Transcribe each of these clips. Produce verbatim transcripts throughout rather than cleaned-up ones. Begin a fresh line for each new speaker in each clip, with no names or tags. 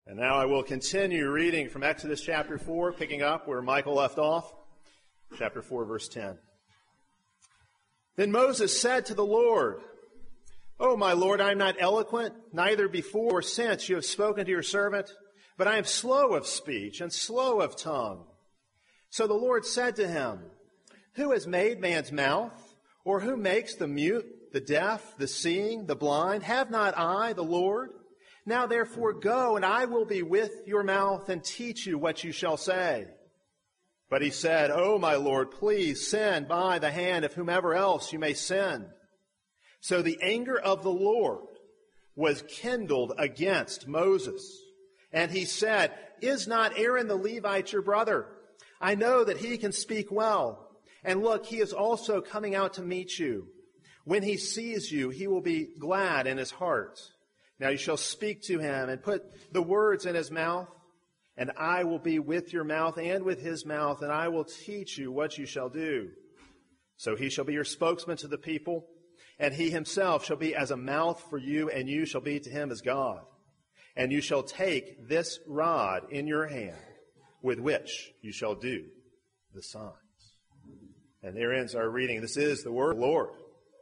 And now I will continue reading from Exodus chapter four, picking up where Michael left off, chapter four, verse ten. Then Moses said to the Lord, "O my Lord, I am not eloquent, neither before or since you have spoken to your servant, but I am slow of speech and slow of tongue." So the Lord said to him, "Who has made man's mouth? Or who makes the mute, the deaf, the seeing, the blind? Have not I, the Lord? Now therefore go, and I will be with your mouth and teach you what you shall say." But he said, "O my Lord, please send by the hand of whomever else you may send." So the anger of the Lord was kindled against Moses. And he said, "Is not Aaron the Levite your brother? I know that he can speak well. And look, he is also coming out to meet you. When he sees you, he will be glad in his heart. Now you shall speak to him and put the words in his mouth, and I will be with your mouth and with his mouth, and I will teach you what you shall do. So he shall be your spokesman to the people, and he himself shall be as a mouth for you, and you shall be to him as God. And you shall take this rod in your hand, with which you shall do the signs." And there ends our reading. This is the word of the Lord.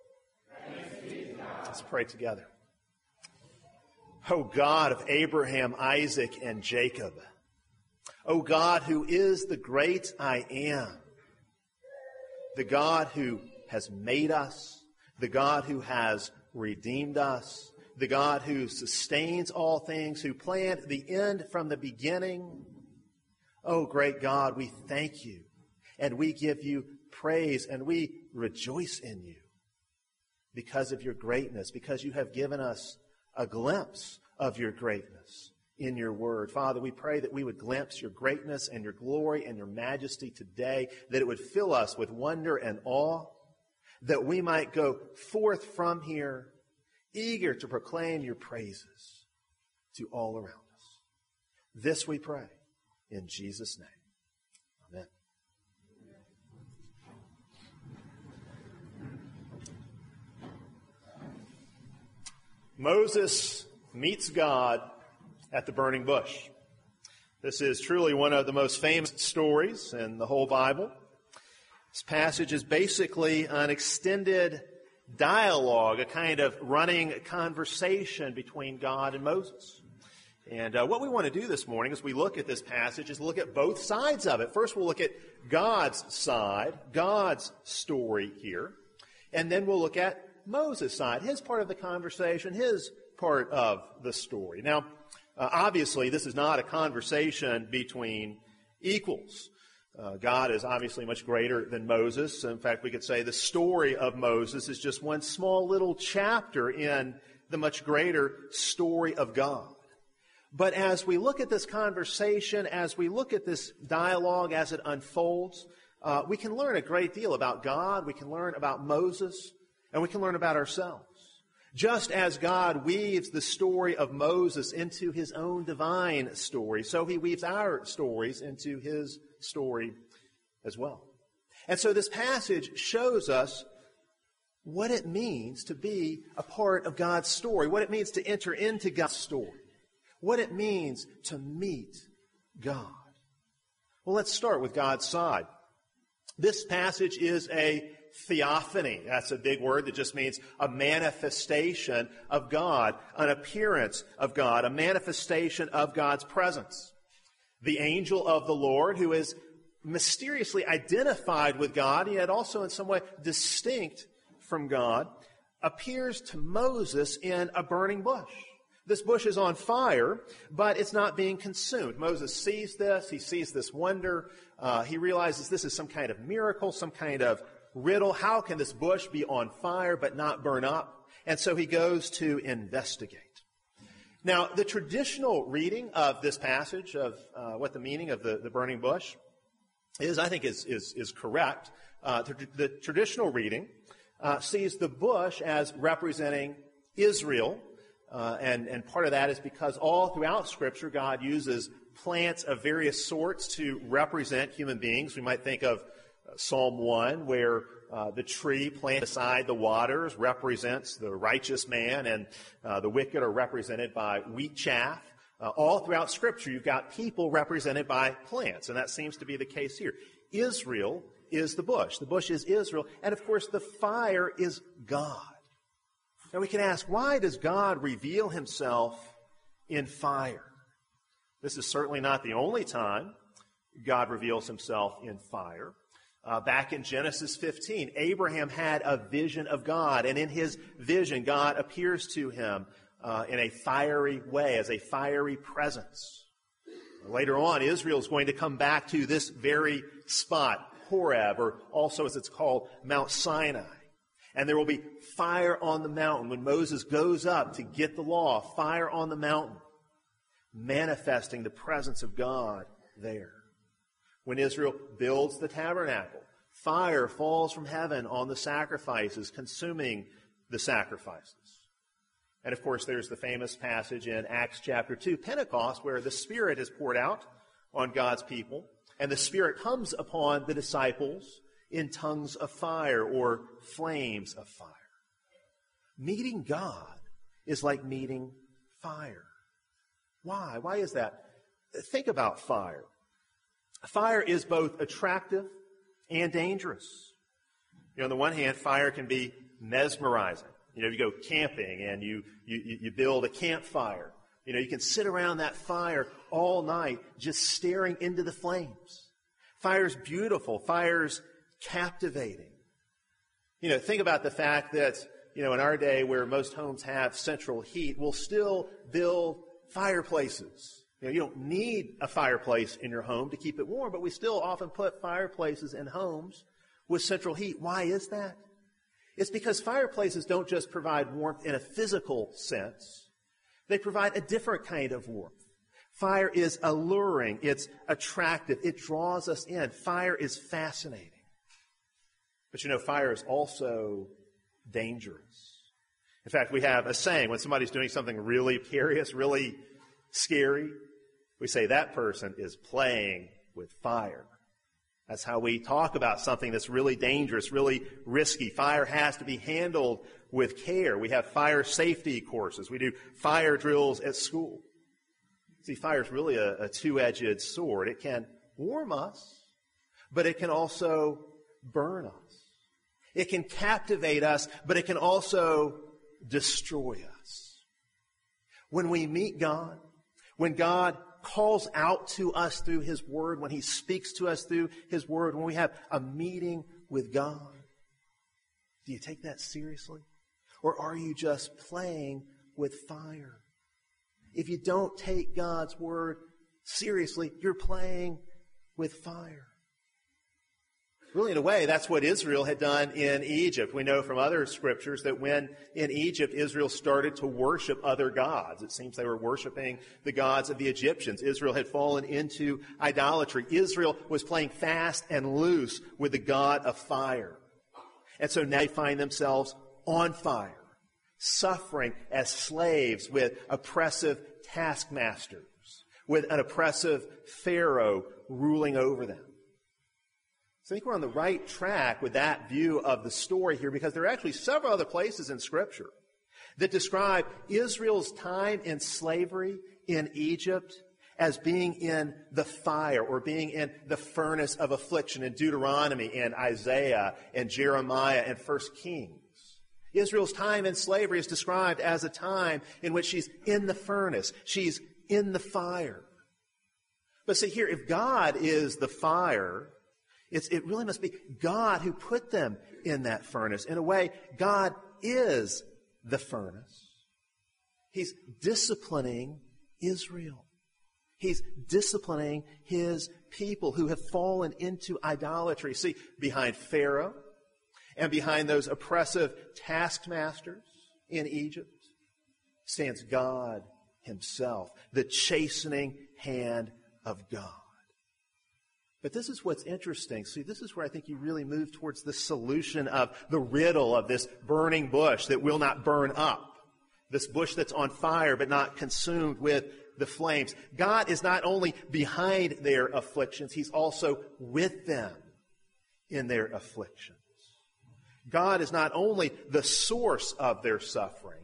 Let's pray together. O God of Abraham, Isaac, and Jacob, O God who is the great I am, the God who has made us, the God who has redeemed us, the God who sustains all things, who planned the end from the beginning. O great God, we thank you, and we give you praise, and we rejoice in you because of your greatness, because you have given us a glimpse of your greatness in your word. Father, we pray that we would glimpse your greatness and your glory and your majesty today, that it would fill us with wonder and awe, that we might go forth from here eager to proclaim your praises to all around us. This we pray in Jesus' name. Amen. Moses meets God at the burning bush. This is truly one of the most famous stories in the whole Bible. This passage is basically an extended dialogue, a kind of running conversation between God and Moses. And uh, what we want to do this morning as we look at this passage is look at both sides of it. First, we'll look at God's side, God's story here. And then we'll look at Moses' side, his part of the conversation, his part of the story. Now, uh, obviously, this is not a conversation between equals. Uh, God is obviously much greater than Moses. In fact, we could say the story of Moses is just one small little chapter in the much greater story of God. But as we look at this conversation, as we look at this dialogue as it unfolds, uh, we can learn a great deal about God. We can learn about Moses. And we can learn about ourselves. Just as God weaves the story of Moses into his own divine story, so he weaves our stories into his story as well. And so this passage shows us what it means to be a part of God's story, what it means to enter into God's story, what it means to meet God. Well, let's start with God's side. This passage is a theophany. That's a big word that just means a manifestation of God, an appearance of God, a manifestation of God's presence. The angel of the Lord, who is mysteriously identified with God, yet also in some way distinct from God, appears to Moses in a burning bush. This bush is on fire, but it's not being consumed. Moses sees this. He sees this wonder. Uh, he realizes this is some kind of miracle, some kind of riddle. How can this bush be on fire but not burn up? And so he goes to investigate. Now, the traditional reading of this passage, of uh, what the meaning of the, the burning bush is, I think is is, is correct. Uh, the, the traditional reading uh, sees the bush as representing Israel. Uh, and, and part of that is because all throughout Scripture, God uses plants of various sorts to represent human beings. We might think of uh, Psalm one, where uh, the tree planted beside the waters represents the righteous man, and uh, the wicked are represented by wheat chaff. Uh, all throughout Scripture, you've got people represented by plants, and that seems to be the case here. Israel is the bush. The bush is Israel, and of course the fire is God. Now we can ask, why does God reveal himself in fire? This is certainly not the only time God reveals himself in fire. Uh, back in Genesis fifteen, Abraham had a vision of God, and in his vision, God appears to him uh, in a fiery way, as a fiery presence. Later on, Israel is going to come back to this very spot, Horeb, or also as it's called, Mount Sinai. And there will be fire on the mountain when Moses goes up to get the law, fire on the mountain, manifesting the presence of God there. When Israel builds the tabernacle, fire falls from heaven on the sacrifices, consuming the sacrifices. And of course, there's the famous passage in Acts chapter two, Pentecost, where the Spirit is poured out on God's people, and the Spirit comes upon the disciples in tongues of fire or flames of fire. Meeting God is like meeting fire. Why? Why is that? Think about fire. Fire is both attractive and dangerous. You know, on the one hand, fire can be mesmerizing. You know, you go camping and you, you, you build a campfire. You know, you can sit around that fire all night just staring into the flames. Fire's beautiful. Fire's captivating. You know, think about the fact that, you know, in our day where most homes have central heat, we'll still build fireplaces. You know, you don't need a fireplace in your home to keep it warm, but we still often put fireplaces in homes with central heat. Why is that? It's because fireplaces don't just provide warmth in a physical sense. They provide a different kind of warmth. Fire is alluring. It's attractive. It draws us in. Fire is fascinating. But you know, fire is also dangerous. In fact, we have a saying when somebody's doing something really curious, really scary, we say that person is playing with fire. That's how we talk about something that's really dangerous, really risky. Fire has to be handled with care. We have fire safety courses. We do fire drills at school. See, fire is really a, a two-edged sword. It can warm us, but it can also burn us. It can captivate us, but it can also destroy us. When we meet God, when God calls out to us through His Word, when He speaks to us through His Word, when we have a meeting with God, do you take that seriously? Or are you just playing with fire? If you don't take God's Word seriously, you're playing with fire. Really, in a way, that's what Israel had done in Egypt. We know from other scriptures that when in Egypt, Israel started to worship other gods. It seems they were worshiping the gods of the Egyptians. Israel had fallen into idolatry. Israel was playing fast and loose with the God of fire. And so now they find themselves on fire, suffering as slaves with oppressive taskmasters, with an oppressive Pharaoh ruling over them. So I think we're on the right track with that view of the story here, because there are actually several other places in Scripture that describe Israel's time in slavery in Egypt as being in the fire or being in the furnace of affliction in Deuteronomy and Isaiah and Jeremiah and First Kings. Israel's time in slavery is described as a time in which she's in the furnace. She's in the fire. But see here, if God is the fire, It's, it really must be God who put them in that furnace. In a way, God is the furnace. He's disciplining Israel. He's disciplining His people who have fallen into idolatry. See, behind Pharaoh and behind those oppressive taskmasters in Egypt stands God Himself, the chastening hand of God. But this is what's interesting. See, this is where I think you really move towards the solution of the riddle of this burning bush that will not burn up. This bush that's on fire but not consumed with the flames. God is not only behind their afflictions, He's also with them in their afflictions. God is not only the source of their suffering,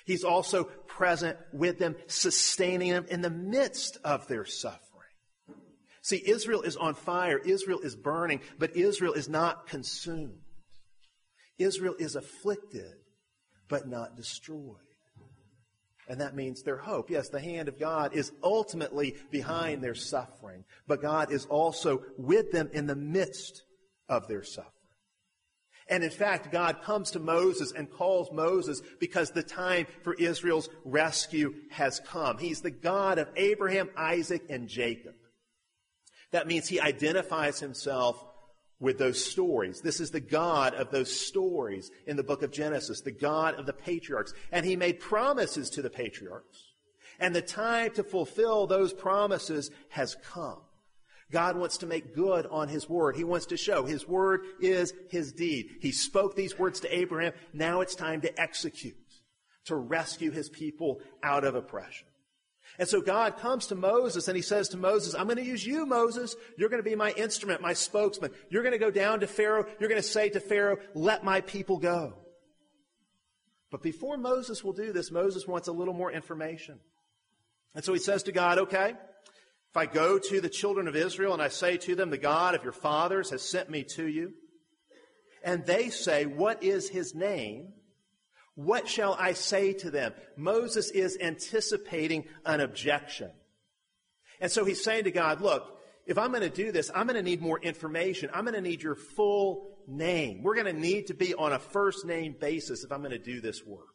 He's also present with them, sustaining them in the midst of their suffering. See, Israel is on fire. Israel is burning, but Israel is not consumed. Israel is afflicted, but not destroyed. And that means their hope. Yes, the hand of God is ultimately behind their suffering, but God is also with them in the midst of their suffering. And in fact, God comes to Moses and calls Moses because the time for Israel's rescue has come. He's the God of Abraham, Isaac, and Jacob. That means he identifies himself with those stories. This is the God of those stories in the book of Genesis, the God of the patriarchs. And he made promises to the patriarchs. And the time to fulfill those promises has come. God wants to make good on his word. He wants to show his word is his deed. He spoke these words to Abraham. Now it's time to execute, to rescue his people out of oppression. And so God comes to Moses and he says to Moses, I'm going to use you, Moses. You're going to be my instrument, my spokesman. You're going to go down to Pharaoh. You're going to say to Pharaoh, let my people go. But before Moses will do this, Moses wants a little more information. And so he says to God, okay, if I go to the children of Israel and I say to them, the God of your fathers has sent me to you, and they say, what is his name? What shall I say to them? Moses is anticipating an objection. And so he's saying to God, look, if I'm going to do this, I'm going to need more information. I'm going to need your full name. We're going to need to be on a first name basis if I'm going to do this work.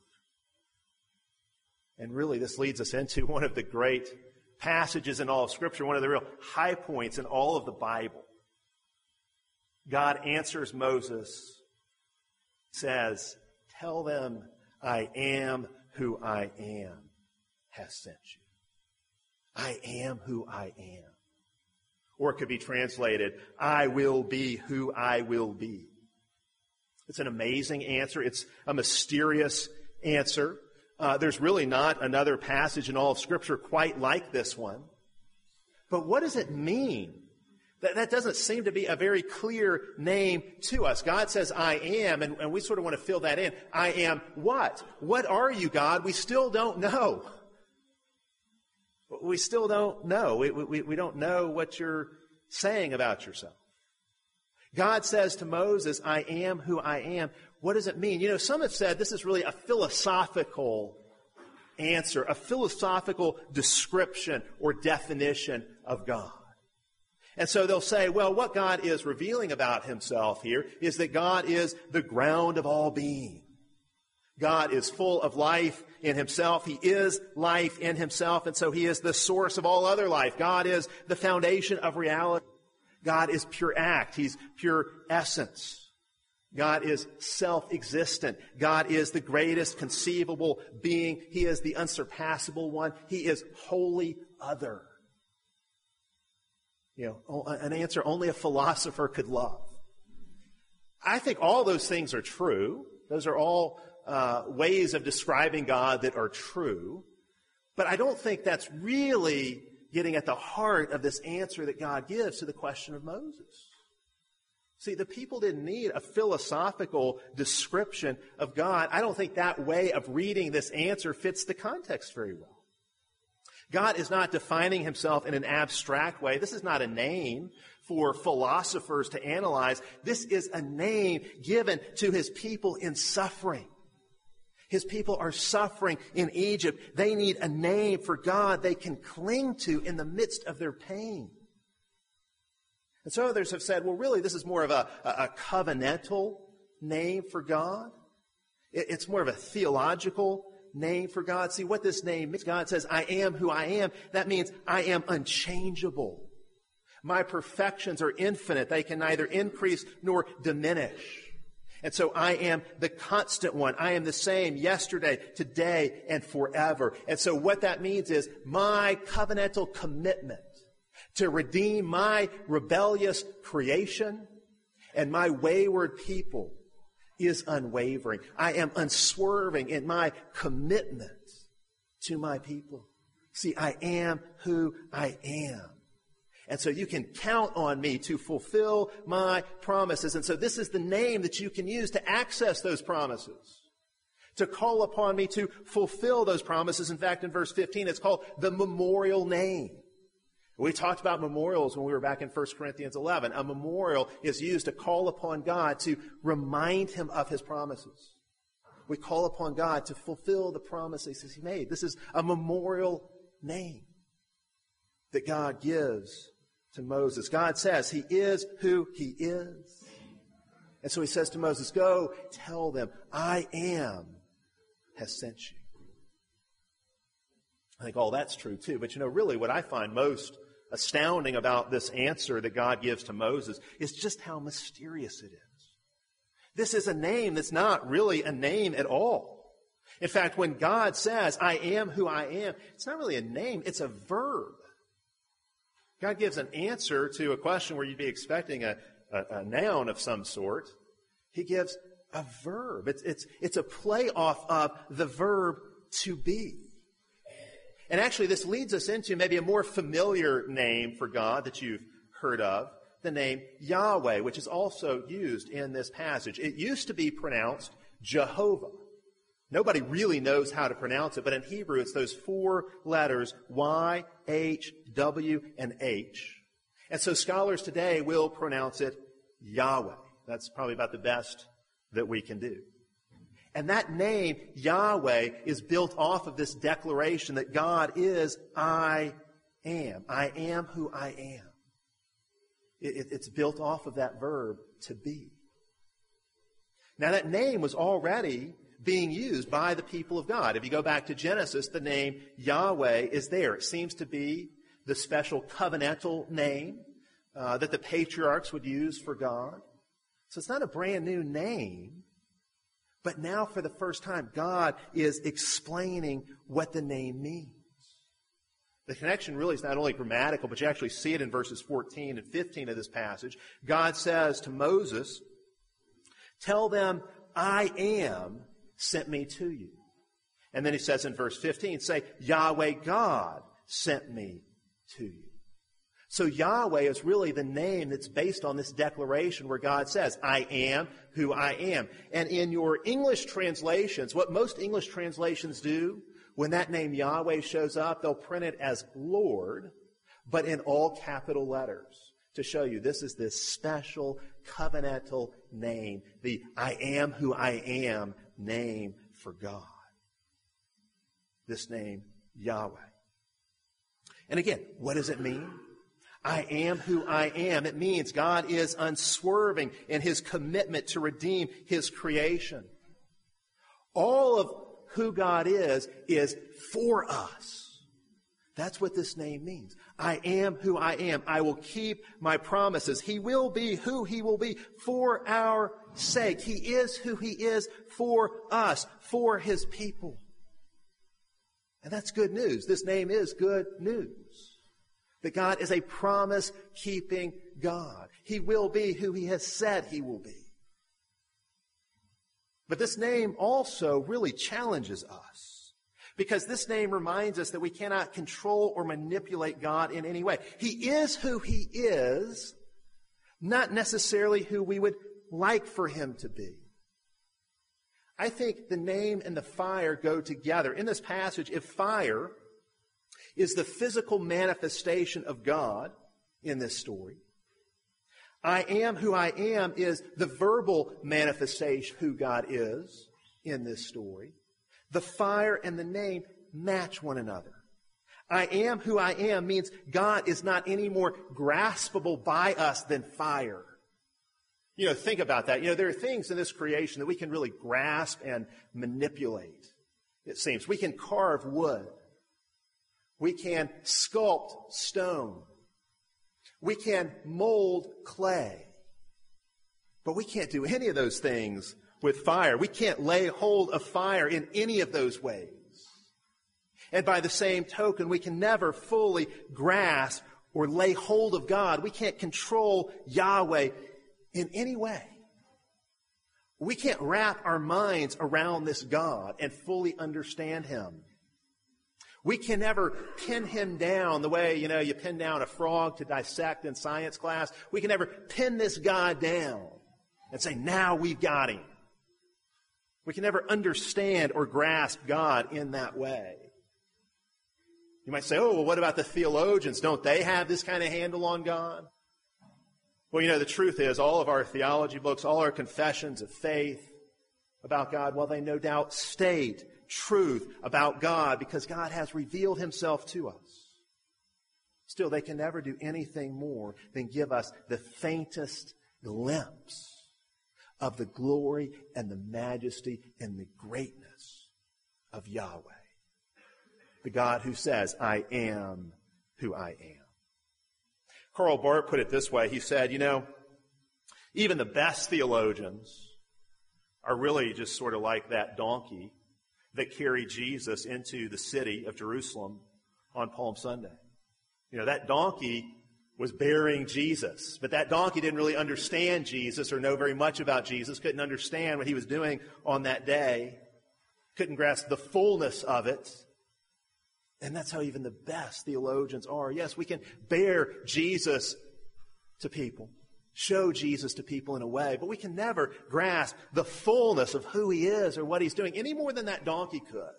And really, this leads us into one of the great passages in all of Scripture, one of the real high points in all of the Bible. God answers Moses, says, tell them I am who I am has sent you. I am who I am. Or it could be translated, I will be who I will be. It's an amazing answer. It's a mysterious answer. Uh, there's really not another passage in all of Scripture quite like this one. But what does it mean? That, that doesn't seem to be a very clear name to us. God says, I am, and, and we sort of want to fill that in. I am what? What are you, God? We still don't know. We still don't know. We, we, we don't know what you're saying about yourself. God says to Moses, I am who I am. What does it mean? You know, some have said this is really a philosophical answer, a philosophical description or definition of God. And so they'll say, well, what God is revealing about himself here is that God is the ground of all being. God is full of life in himself. He is life in himself, and so he is the source of all other life. God is the foundation of reality. God is pure act. He's pure essence. God is self-existent. God is the greatest conceivable being. He is the unsurpassable one. He is wholly other. You know, an answer only a philosopher could love. I think all those things are true. Those are all uh, ways of describing God that are true. But I don't think that's really getting at the heart of this answer that God gives to the question of Moses. See, the people didn't need a philosophical description of God. I don't think that way of reading this answer fits the context very well. God is not defining himself in an abstract way. This is not a name for philosophers to analyze. This is a name given to his people in suffering. His people are suffering in Egypt. They need a name for God they can cling to in the midst of their pain. And so others have said, well, really, this is more of a, a covenantal name for God. It's more of a theological name for God. See, what this name means, God says, I am who I am. That means I am unchangeable. My perfections are infinite. They can neither increase nor diminish. And so I am the constant one. I am the same yesterday, today, and forever. And so what that means is my covenantal commitment to redeem my rebellious creation and my wayward people is unwavering. I am unswerving in my commitment to my people. See, I am who I am. And so you can count on me to fulfill my promises. And so this is the name that you can use to access those promises. to call upon me to fulfill those promises. In fact, in verse fifteen, it's called the memorial name. We talked about memorials when we were back in First Corinthians eleven. A memorial is used to call upon God to remind him of his promises. We call upon God to fulfill the promises he made. This is a memorial name that God gives to Moses. God says he is who he is. And so he says to Moses, go tell them, I am has sent you. I think all that's true too. But you know, really what I find most astounding about this answer that God gives to Moses is just how mysterious it is. This is a name that's not really a name at all. In fact, when God says, I am who I am, it's not really a name, it's a verb. God gives an answer to a question where you'd be expecting a, a, a noun of some sort. He gives a verb. It's, it's, it's a play off of the verb to be. And actually, this leads us into maybe a more familiar name for God that you've heard of, the name Yahweh, which is also used in this passage. It used to be pronounced Jehovah. Nobody really knows how to pronounce it, but in Hebrew, it's those four letters, Y, H, W, and H. And so scholars today will pronounce it Yahweh. That's probably about the best that we can do. And that name, Yahweh, is built off of this declaration that God is I am. I am who I am. It, it's built off of that verb, to be. Now, that name was already being used by the people of God. If you go back to Genesis, the name Yahweh is there. It seems to be the special covenantal name uh, that the patriarchs would use for God. So it's not a brand new name, but now for the first time, God is explaining what the name means. The connection really is not only grammatical, but you actually see it in verses fourteen and fifteen of this passage. God says to Moses, tell them, I am sent me to you. And then he says in verse fifteen, say, Yahweh God sent me to you. So Yahweh is really the name that's based on this declaration where God says, I am who I am. And in your English translations, what most English translations do, when that name Yahweh shows up, they'll print it as Lord, but in all capital letters to show you this is this special covenantal name, the I am who I am name for God. This name, Yahweh. And again, what does it mean? I am who I am. It means God is unswerving in his commitment to redeem his creation. All of who God is, is for us. That's what this name means. I am who I am. I will keep my promises. He will be who he will be for our sake. He is who he is for us, for his people. And that's good news. This name is good news. That God is a promise-keeping God. He will be who he has said he will be. But this name also really challenges us, because this name reminds us that we cannot control or manipulate God in any way. He is who he is, not necessarily who we would like for him to be. I think the name and the fire go together. In this passage, if fire is the physical manifestation of God in this story, I am who I am is the verbal manifestation of who God is in this story. The fire and the name match one another. I am who I am means God is not any more graspable by us than fire. You know, think about that. You know, there are things in this creation that we can really grasp and manipulate, it seems. We can carve wood. We can sculpt stone. We can mold clay. But we can't do any of those things with fire. We can't lay hold of fire in any of those ways. And by the same token, we can never fully grasp or lay hold of God. We can't control Yahweh in any way. We can't wrap our minds around this God and fully understand him. We can never pin him down the way, you know, you pin down a frog to dissect in science class. We can never pin this God down and say, now we've got him. We can never understand or grasp God in that way. You might say, oh, well, what about the theologians? Don't they have this kind of handle on God? Well, you know, the truth is, all of our theology books, all our confessions of faith about God, well, they no doubt state truth about God because God has revealed himself to us. Still, they can never do anything more than give us the faintest glimpse of the glory and the majesty and the greatness of Yahweh, the God who says, I am who I am. Karl Barth put it this way. He said, you know, even the best theologians are really just sort of like that donkey that carried Jesus into the city of Jerusalem on Palm Sunday. You know, that donkey was bearing Jesus, but that donkey didn't really understand Jesus or know very much about Jesus, couldn't understand what he was doing on that day, couldn't grasp the fullness of it. And that's how even the best theologians are. Yes, we can bear Jesus to people, show Jesus to people in a way, but we can never grasp the fullness of who he is or what he's doing any more than that donkey could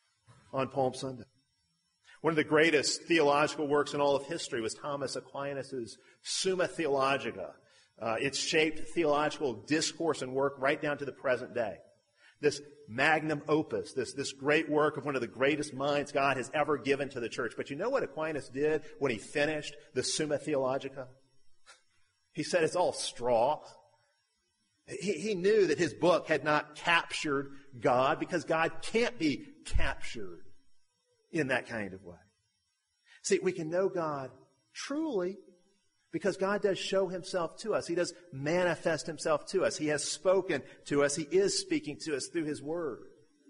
on Palm Sunday. One of the greatest theological works in all of history was Thomas Aquinas' Summa Theologica. Uh, it's shaped theological discourse and work right down to the present day. This magnum opus, this, this great work of one of the greatest minds God has ever given to the church. But you know what Aquinas did when he finished the Summa Theologica? He said it's all straw. He, he knew that his book had not captured God because God can't be captured in that kind of way. See, we can know God truly because God does show himself to us. He does manifest himself to us. He has spoken to us. He is speaking to us through his word.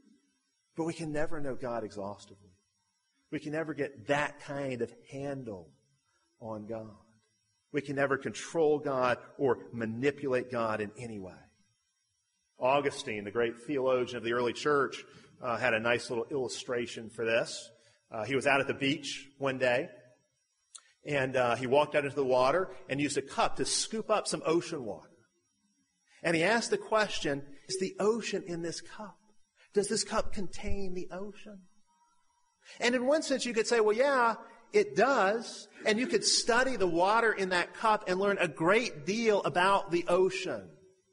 But we can never know God exhaustively. We can never get that kind of handle on God. We can never control God or manipulate God in any way. Augustine, the great theologian of the early church, uh, had a nice little illustration for this. Uh, he was out at the beach one day, and uh, he walked out into the water and used a cup to scoop up some ocean water. And he asked the question, is the ocean in this cup? Does this cup contain the ocean? And in one sense, you could say, well, yeah, it does. And you could study the water in that cup and learn a great deal about the ocean.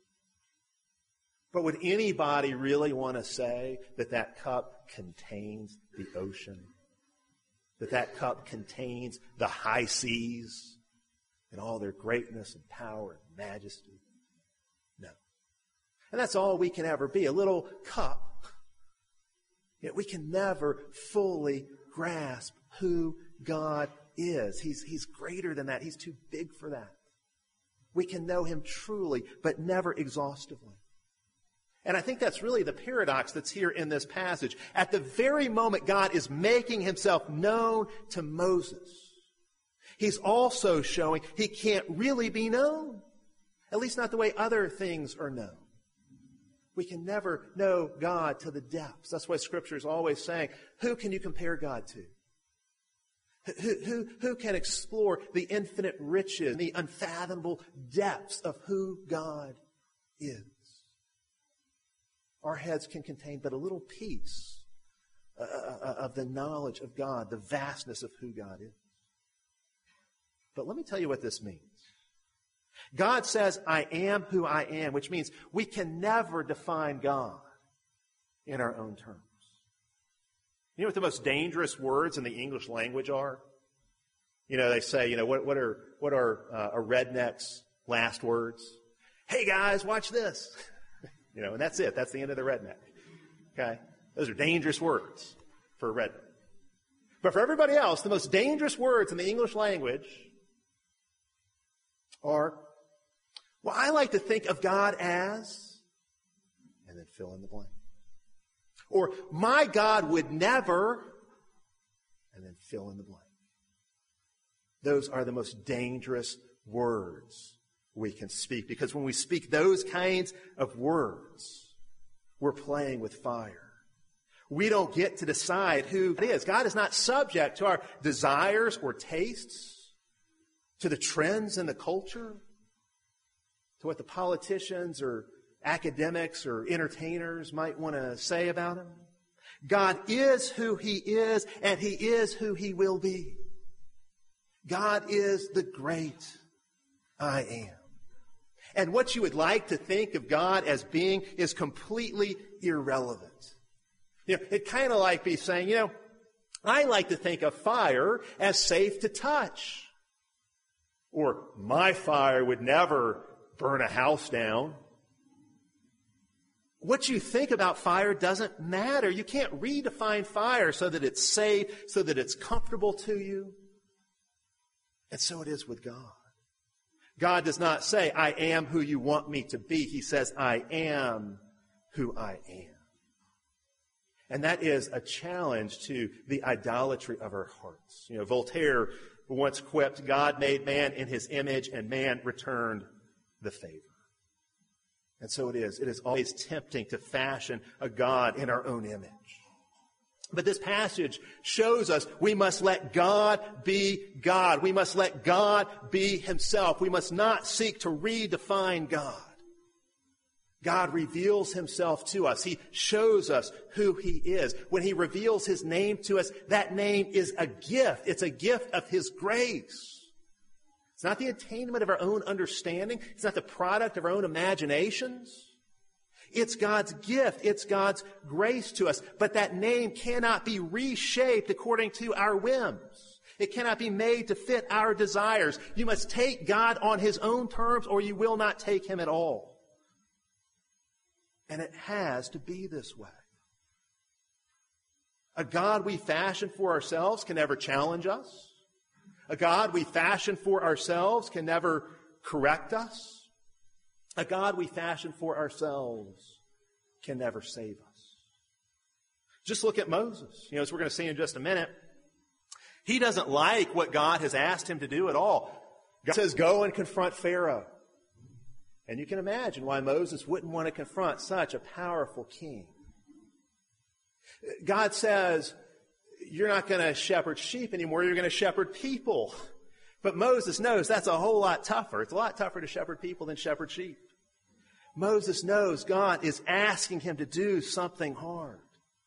But would anybody really want to say that that cup contains the ocean? That that cup contains the high seas and all their greatness and power and majesty? No. And that's all we can ever be, a little cup. Yet we can never fully grasp who God is. He's, he's greater than that. He's too big for that. We can know him truly, but never exhaustively. And I think that's really the paradox that's here in this passage. At the very moment God is making himself known to Moses, he's also showing he can't really be known. At least not the way other things are known. We can never know God to the depths. That's why Scripture is always saying, who can you compare God to? Who, who, who can explore the infinite riches, the unfathomable depths of who God is? Our heads can contain but a little piece uh, of the knowledge of God, the vastness of who God is. But let me tell you what this means. God says, I am who I am, which means we can never define God in our own terms. You know what the most dangerous words in the English language are? You know, they say, you know, what, what are, what are uh, a redneck's last words? Hey guys, watch this. You know, and that's it. That's the end of the redneck. Okay? Those are dangerous words for a redneck. But for everybody else, the most dangerous words in the English language are, well, I like to think of God as, and then fill in the blank. Or, my God would never, and then fill in the blank. Those are the most dangerous words we can speak. Because when we speak those kinds of words, we're playing with fire. We don't get to decide who it is. God is not subject to our desires or tastes, to the trends in the culture, to what the politicians are academics or entertainers might want to say about him. God is who he is, and he is who he will be. God is the great I am. And what you would like to think of God as being is completely irrelevant. You know, it kind of like be saying, you know, I like to think of fire as safe to touch. Or my fire would never burn a house down. What you think about fire doesn't matter. You can't redefine fire so that it's safe, so that it's comfortable to you. And so it is with God. God does not say, I am who you want me to be. He says, I am who I am. And that is a challenge to the idolatry of our hearts. You know, Voltaire once quipped, God made man in his image, and man returned the favor. And so it is. It is always tempting to fashion a God in our own image. But this passage shows us we must let God be God. We must let God be himself. We must not seek to redefine God. God reveals himself to us. He shows us who he is. When he reveals his name to us, that name is a gift. It's a gift of his grace. It's not the attainment of our own understanding. It's not the product of our own imaginations. It's God's gift. It's God's grace to us. But that name cannot be reshaped according to our whims. It cannot be made to fit our desires. You must take God on his own terms, or you will not take him at all. And it has to be this way. A God we fashion for ourselves can never challenge us. A God we fashion for ourselves can never correct us. A God we fashion for ourselves can never save us. Just look at Moses. You know, as we're going to see in just a minute, he doesn't like what God has asked him to do at all. God says, go and confront Pharaoh. And you can imagine why Moses wouldn't want to confront such a powerful king. God says, you're not going to shepherd sheep anymore, you're going to shepherd people. But Moses knows that's a whole lot tougher. It's a lot tougher to shepherd people than shepherd sheep. Moses knows God is asking him to do something hard.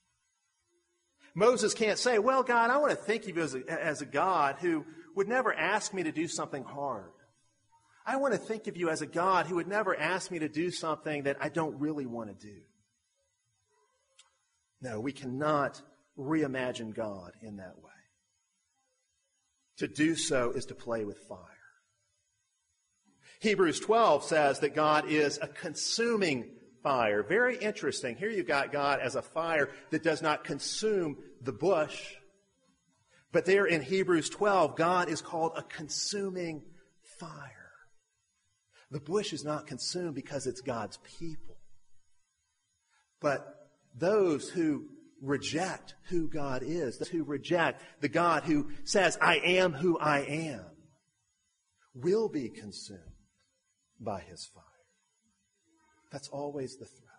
Moses can't say, well, God, I want to think of you as a, as a God who would never ask me to do something hard. I want to think of you as a God who would never ask me to do something that I don't really want to do. No, we cannot reimagine God in that way. To do so is to play with fire. Hebrews twelve says that God is a consuming fire. Very interesting. Here you've got God as a fire that does not consume the bush. But there in Hebrews twelve, God is called a consuming fire. The bush is not consumed because it's God's people. But those who reject who God is, those who reject the God who says, I am who I am, will be consumed by his fire. That's always the threat.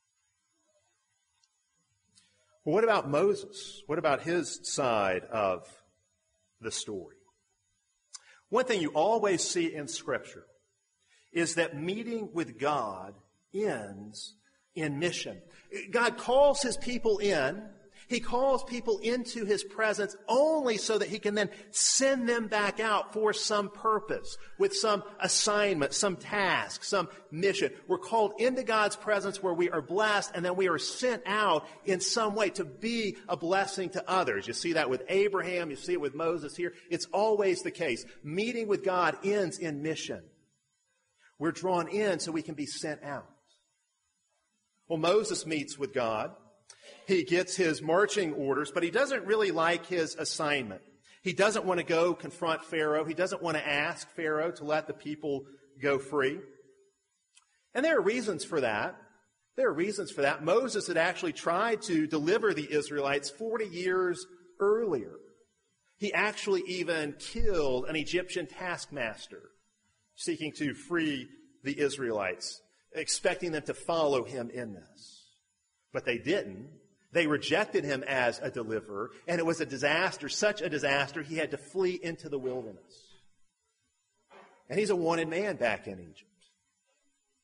Well, what about Moses? What about his side of the story? One thing you always see in Scripture is that meeting with God ends in mission. God calls his people in. He calls people into his presence only so that he can then send them back out for some purpose, with some assignment, some task, some mission. We're called into God's presence where we are blessed, and then we are sent out in some way to be a blessing to others. You see that with Abraham. You see it with Moses here. It's always the case. Meeting with God ends in mission. We're drawn in so we can be sent out. Well, Moses meets with God. He gets his marching orders, but he doesn't really like his assignment. He doesn't want to go confront Pharaoh. He doesn't want to ask Pharaoh to let the people go free. And there are reasons for that. There are reasons for that. Moses had actually tried to deliver the Israelites forty years earlier. He actually even killed an Egyptian taskmaster seeking to free the Israelites, expecting them to follow him in this. But they didn't. They rejected him as a deliverer, and it was a disaster, such a disaster, he had to flee into the wilderness. And he's a wanted man back in Egypt.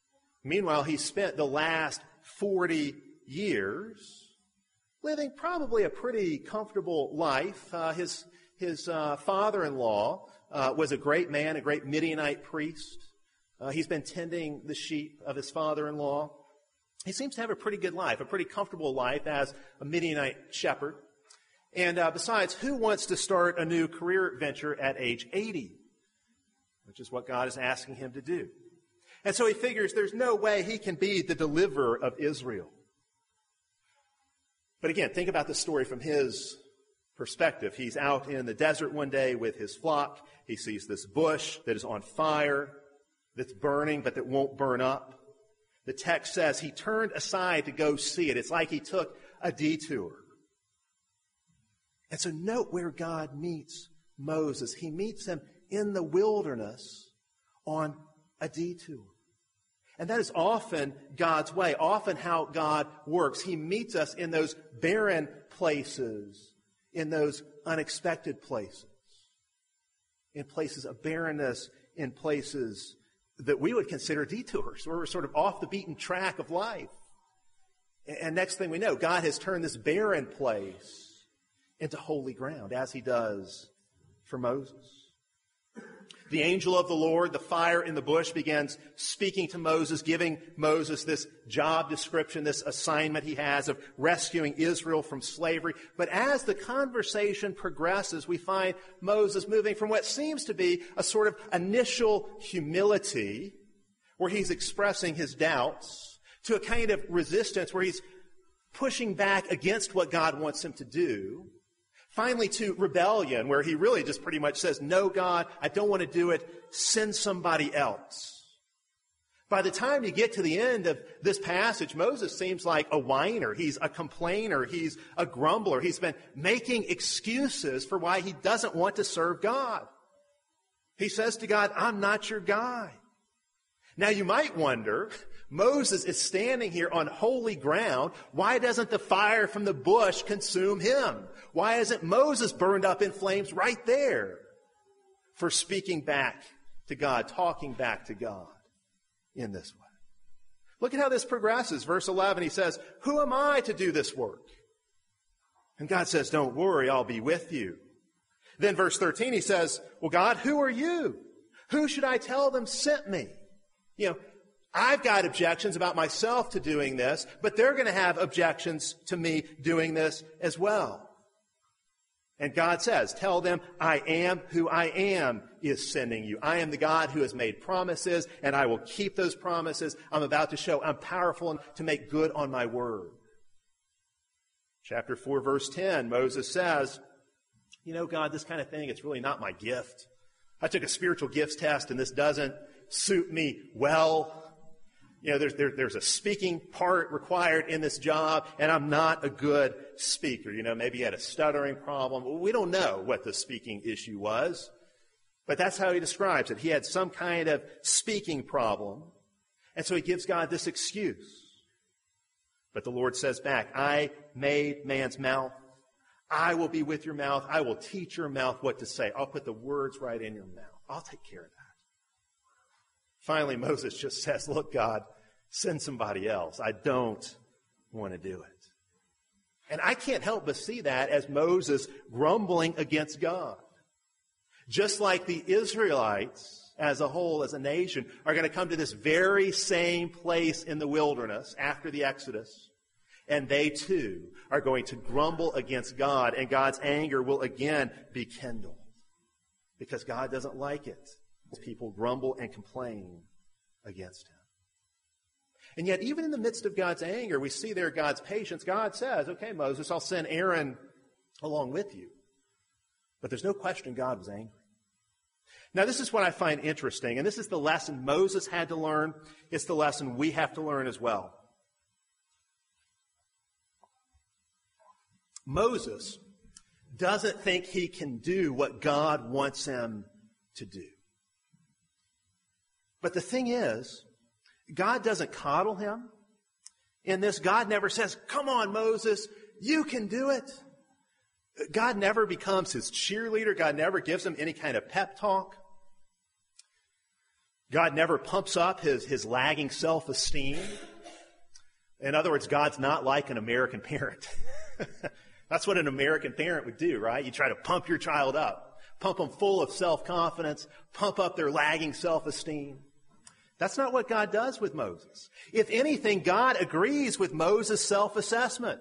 Meanwhile, he spent the last forty years living probably a pretty comfortable life. Uh, his his uh, father-in-law uh, was a great man, a great Midianite priest. Uh, he's been tending the sheep of his father-in-law. He seems to have a pretty good life, a pretty comfortable life as a Midianite shepherd. And uh, besides, who wants to start a new career venture at age eighty? Which is what God is asking him to do. And so he figures there's no way he can be the deliverer of Israel. But again, think about the story from his perspective. He's out in the desert one day with his flock. He sees this bush that is on fire, that's burning, but that won't burn up. The text says he turned aside to go see it. It's like he took a detour. And so note where God meets Moses. He meets him in the wilderness on a detour. And that is often God's way, often how God works. He meets us in those barren places, in those unexpected places, in places of barrenness, in places that we would consider detours, where we're sort of off the beaten track of life. And next thing we know, God has turned this barren place into holy ground, as he does for Moses. The angel of the Lord, the fire in the bush, begins speaking to Moses, giving Moses this job description, this assignment he has of rescuing Israel from slavery. But as the conversation progresses, we find Moses moving from what seems to be a sort of initial humility, where he's expressing his doubts, to a kind of resistance where he's pushing back against what God wants him to do. Finally, to rebellion, where he really just pretty much says, no, God, I don't want to do it. Send somebody else. By the time you get to the end of this passage, Moses seems like a whiner. He's a complainer. He's a grumbler. He's been making excuses for why he doesn't want to serve God. He says to God, I'm not your guy. Now, you might wonder, Moses is standing here on holy ground. Why doesn't the fire from the bush consume him? Why isn't Moses burned up in flames right there for speaking back to God, talking back to God in this way? Look at how this progresses. Verse eleven, he says, who am I to do this work? And God says, don't worry, I'll be with you. Then verse thirteen, he says, well, God, who are you? Who should I tell them sent me? You know, I've got objections about myself to doing this, but they're going to have objections to me doing this as well. And God says, tell them, I am who I am is sending you. I am the God who has made promises, and I will keep those promises. I'm about to show I'm powerful enough to make good on my word. Chapter four, verse ten, Moses says, you know, God, this kind of thing, it's really not my gift. I took a spiritual gifts test, and this doesn't suit me well. You know, there's, there, there's a speaking part required in this job, and I'm not a good speaker. You know, maybe he had a stuttering problem. We don't know what the speaking issue was, but that's how he describes it. He had some kind of speaking problem, and so he gives God this excuse. But the Lord says back, I made man's mouth. I will be with your mouth. I will teach your mouth what to say. I'll put the words right in your mouth. I'll take care of that. Finally, Moses just says, look, God, send somebody else. I don't want to do it. And I can't help but see that as Moses grumbling against God. Just like the Israelites as a whole, as a nation, are going to come to this very same place in the wilderness after the Exodus. And they too are going to grumble against God, and God's anger will again be kindled. Because God doesn't like it. People grumble and complain against him. And yet, even in the midst of God's anger, we see there God's patience. God says, okay, Moses, I'll send Aaron along with you. But there's no question God was angry. Now, this is what I find interesting, and this is the lesson Moses had to learn. It's the lesson we have to learn as well. Moses doesn't think he can do what God wants him to do. But the thing is, God doesn't coddle him. In this, God never says, come on, Moses, you can do it. God never becomes his cheerleader. God never gives him any kind of pep talk. God never pumps up his, his lagging self-esteem. In other words, God's not like an American parent. That's what an American parent would do, right? You try to pump your child up, pump them full of self-confidence, pump up their lagging self-esteem. That's not what God does with Moses. If anything, God agrees with Moses' self-assessment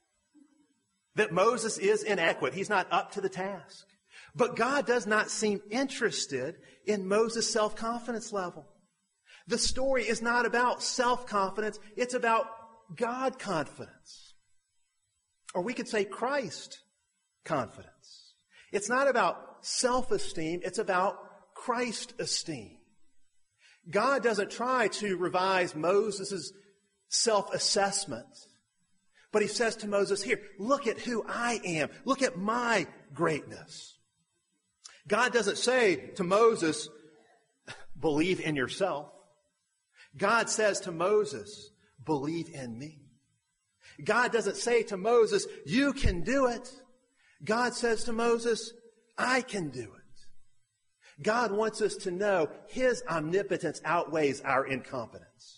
that Moses is inadequate. He's not up to the task. But God does not seem interested in Moses' self-confidence level. The story is not about self-confidence. It's about God confidence. Or we could say Christ confidence. It's not about self-esteem. It's about Christ esteem. God doesn't try to revise Moses' self-assessment. But he says to Moses, here, look at who I am. Look at my greatness. God doesn't say to Moses, believe in yourself. God says to Moses, believe in me. God doesn't say to Moses, you can do it. God says to Moses, I can do it. God wants us to know his omnipotence outweighs our incompetence.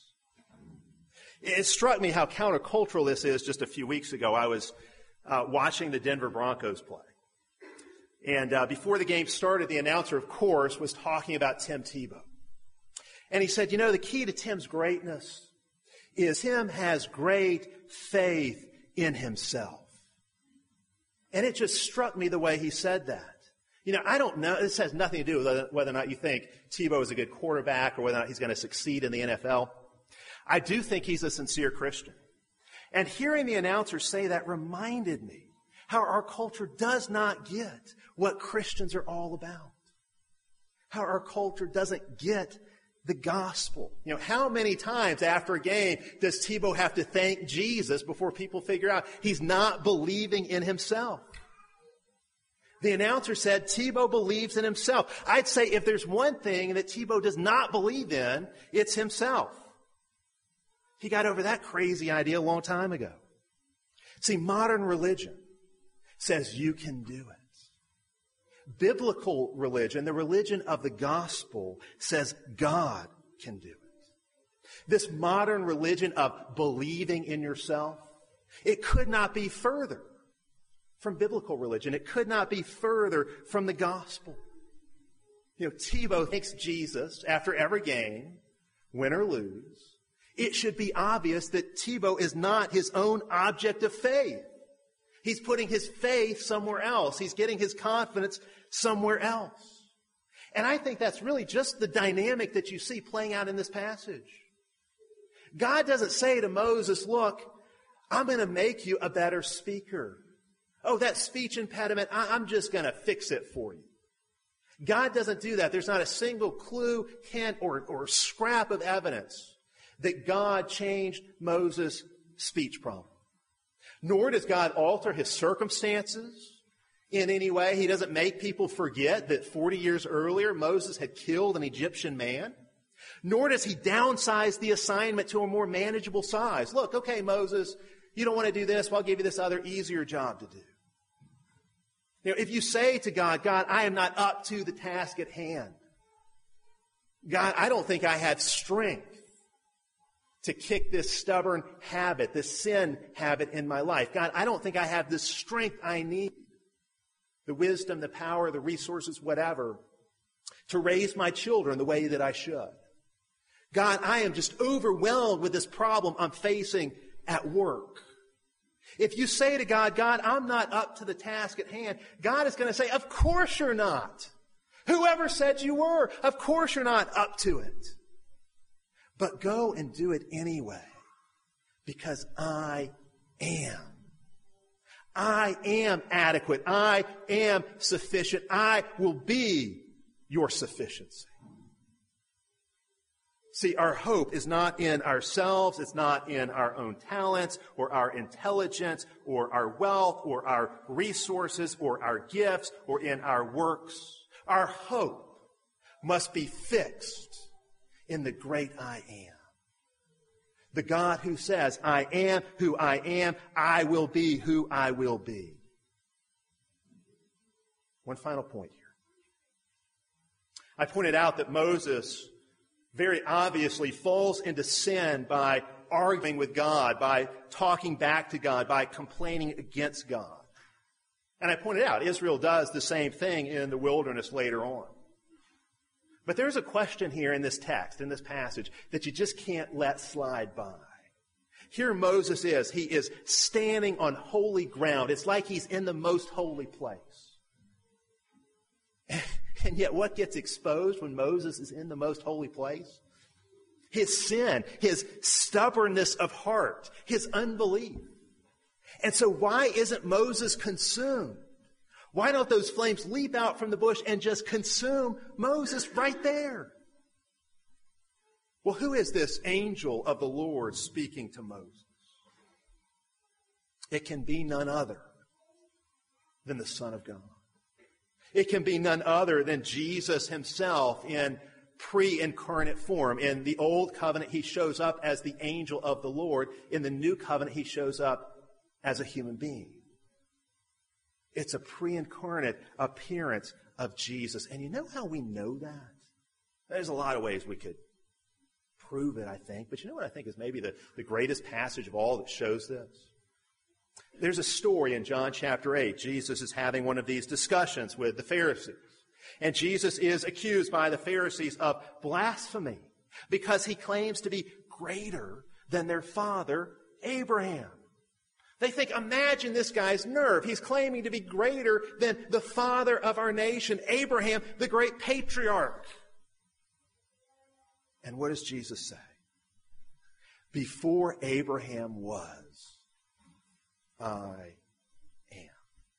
It struck me how countercultural this is just a few weeks ago. I was uh, watching the Denver Broncos play. And uh, before the game started, the announcer, of course, was talking about Tim Tebow. And he said, you know, the key to Tim's greatness is him has great faith in himself. And it just struck me the way he said that. You know, I don't know. This has nothing to do with whether or not you think Tebow is a good quarterback or whether or not he's going to succeed in the N F L. I do think he's a sincere Christian. And hearing the announcer say that reminded me how our culture does not get what Christians are all about. How our culture doesn't get the gospel. You know, how many times after a game does Tebow have to thank Jesus before people figure out he's not believing in himself? The announcer said Tebow believes in himself. I'd say if there's one thing that Tebow does not believe in, it's himself. He got over that crazy idea a long time ago. See, modern religion says you can do it. Biblical religion, the religion of the gospel, says God can do it. This modern religion of believing in yourself, it could not be further from biblical religion. It could not be further from the gospel. You know, Tebow thanks Jesus after every game, win or lose. It should be obvious that Tebow is not his own object of faith. He's putting his faith somewhere else. He's getting his confidence somewhere else. And I think that's really just the dynamic that you see playing out in this passage. God doesn't say to Moses, look, I'm going to make you a better speaker. Oh, that speech impediment, I'm just going to fix it for you. God doesn't do that. There's not a single clue, hint, or, or scrap of evidence that God changed Moses' speech problem. Nor does God alter his circumstances in any way. He doesn't make people forget that forty years earlier Moses had killed an Egyptian man. Nor does he downsize the assignment to a more manageable size. Look, okay, Moses, you don't want to do this, well, I'll give you this other easier job to do. You know, if you say to God, God, I am not up to the task at hand. God, I don't think I have strength to kick this stubborn habit, this sin habit in my life. God, I don't think I have the strength I need, the wisdom, the power, the resources, whatever, to raise my children the way that I should. God, I am just overwhelmed with this problem I'm facing at work. If you say to God, God, I'm not up to the task at hand, God is going to say, of course you're not. Whoever said you were, of course you're not up to it. But go and do it anyway, because I am. I am adequate. I am sufficient. I will be your sufficiency. See, our hope is not in ourselves. It's not in our own talents or our intelligence or our wealth or our resources or our gifts or in our works. Our hope must be fixed in the great I am. The God who says, I am who I am. I will be who I will be. One final point here. I pointed out that Moses very obviously falls into sin by arguing with God, by talking back to God, by complaining against God. And I pointed out, Israel does the same thing in the wilderness later on. But there's a question here in this text, in this passage, that you just can't let slide by. Here Moses is. He is standing on holy ground. It's like he's in the most holy place. And yet what gets exposed when Moses is in the most holy place? His sin, his stubbornness of heart, his unbelief. And so why isn't Moses consumed? Why don't those flames leap out from the bush and just consume Moses right there? Well, who is this angel of the Lord speaking to Moses? It can be none other than the Son of God. It can be none other than Jesus himself in pre-incarnate form. In the Old Covenant, he shows up as the angel of the Lord. In the New Covenant, he shows up as a human being. It's a pre-incarnate appearance of Jesus. And you know how we know that? There's a lot of ways we could prove it, I think. But you know what I think is maybe the, the greatest passage of all that shows this? There's a story in John chapter eight. Jesus is having one of these discussions with the Pharisees. And Jesus is accused by the Pharisees of blasphemy because he claims to be greater than their father, Abraham. They think, imagine this guy's nerve. He's claiming to be greater than the father of our nation, Abraham, the great patriarch. And what does Jesus say? Before Abraham was, I am.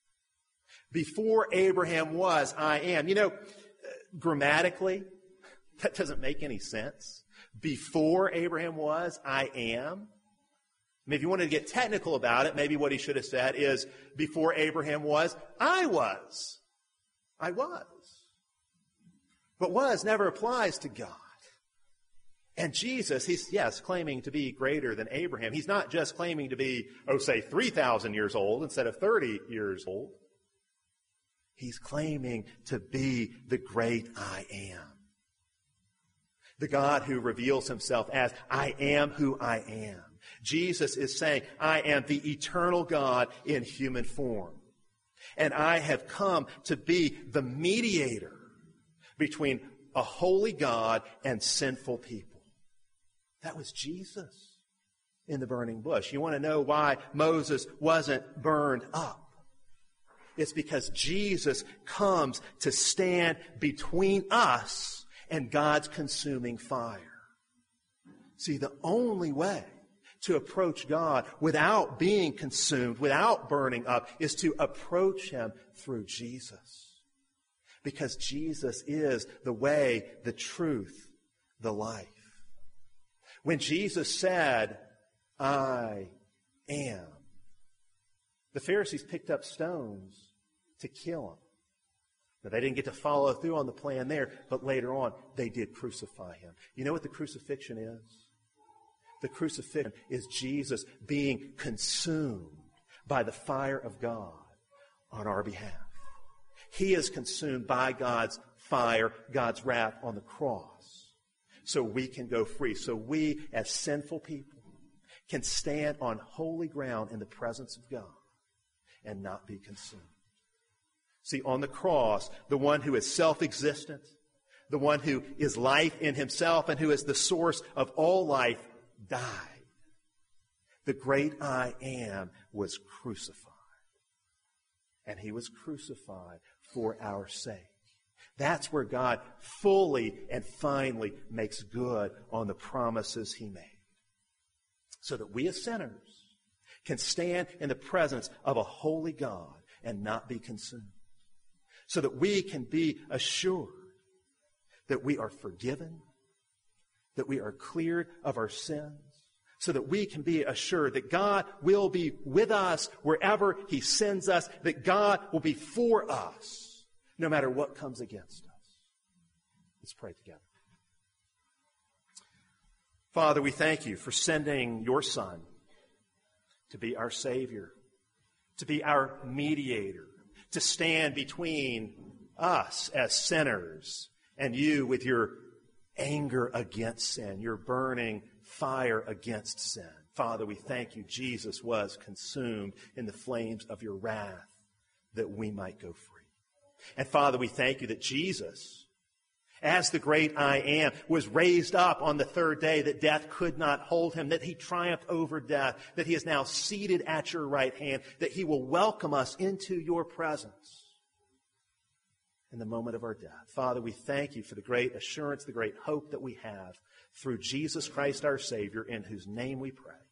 Before Abraham was, I am. You know, grammatically, that doesn't make any sense. Before Abraham was, I am. I mean, if you wanted to get technical about it, maybe what he should have said is, before Abraham was, I was. I was. But was never applies to God. And Jesus, he's, yes, claiming to be greater than Abraham. He's not just claiming to be, oh, say, three thousand years old instead of thirty years old. He's claiming to be the great I am. The God who reveals himself as, I am who I am. Jesus is saying, I am the eternal God in human form. And I have come to be the mediator between a holy God and sinful people. That was Jesus in the burning bush. You want to know why Moses wasn't burned up? It's because Jesus comes to stand between us and God's consuming fire. See, the only way to approach God without being consumed, without burning up, is to approach him through Jesus. Because Jesus is the way, the truth, the life. When Jesus said, I am, the Pharisees picked up stones to kill him. Now, they didn't get to follow through on the plan there, but later on, they did crucify him. You know what the crucifixion is? The crucifixion is Jesus being consumed by the fire of God on our behalf. He is consumed by God's fire, God's wrath on the cross, so we can go free. So we, as sinful people, can stand on holy ground in the presence of God and not be consumed. See, on the cross, the one who is self-existent, the one who is life in himself and who is the source of all life, died. The great I am was crucified. And he was crucified for our sake. That's where God fully and finally makes good on the promises he made. So that we as sinners can stand in the presence of a holy God and not be consumed. So that we can be assured that we are forgiven, that we are cleared of our sins, so that we can be assured that God will be with us wherever he sends us, that God will be for us no matter what comes against us. Let's pray together. Father, we thank you for sending your Son to be our Savior, to be our mediator, to stand between us as sinners and you with your anger against sin, your burning fire against sin. Father, we thank you Jesus was consumed in the flames of your wrath that we might go free. And Father, we thank you that Jesus, as the great I Am, was raised up on the third day, that death could not hold him, that he triumphed over death, that he is now seated at your right hand, that he will welcome us into your presence in the moment of our death. Father, we thank you for the great assurance, the great hope that we have through Jesus Christ our Savior, in whose name we pray.